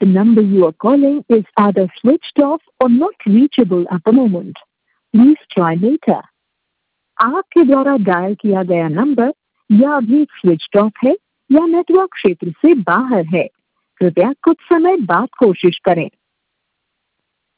The number you are calling is either switched off or not reachable at the moment. Please try later. आपके द्वारा dial किया गया number या अभी switch off है या नेटवर्क क्षेत्र से बाहर है। कृपया कुछ समय बाद कोशिश करें।